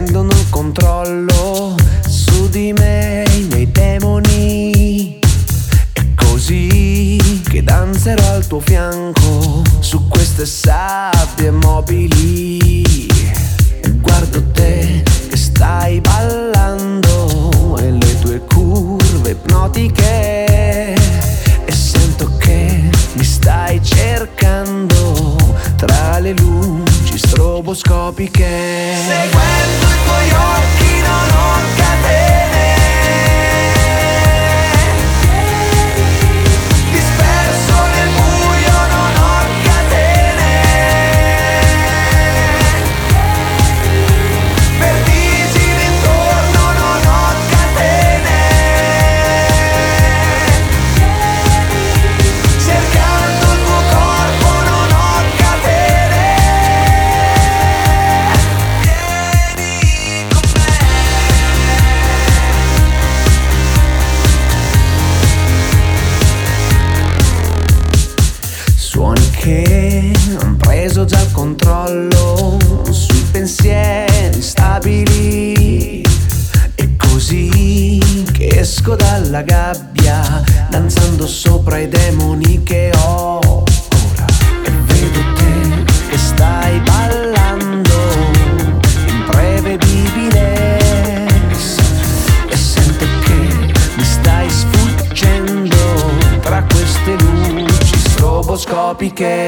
prendono il controllo su di me, i miei demoni. È così che danzerò al tuo fianco su queste sabbie mobili. Guardo te che stai ballando e le tue curve ipnotiche, e sento che mi stai cercando tra le luci stroboscopiche. Seguendo i tuoi occhi non ho catene, disperso nel buio non ho catene, vertigini intorno non ho catene, cercando il tuo corpo non ho catene. Vieni con me. Suoni che han preso già il controllo sui pensieri stabili. È così che esco dalla gabbia, danzando sopra i demoni che ho ora. E vedo te che stai ballando, imprevedibile, e sento che mi stai sfuggendo tra queste luci stroboscopiche.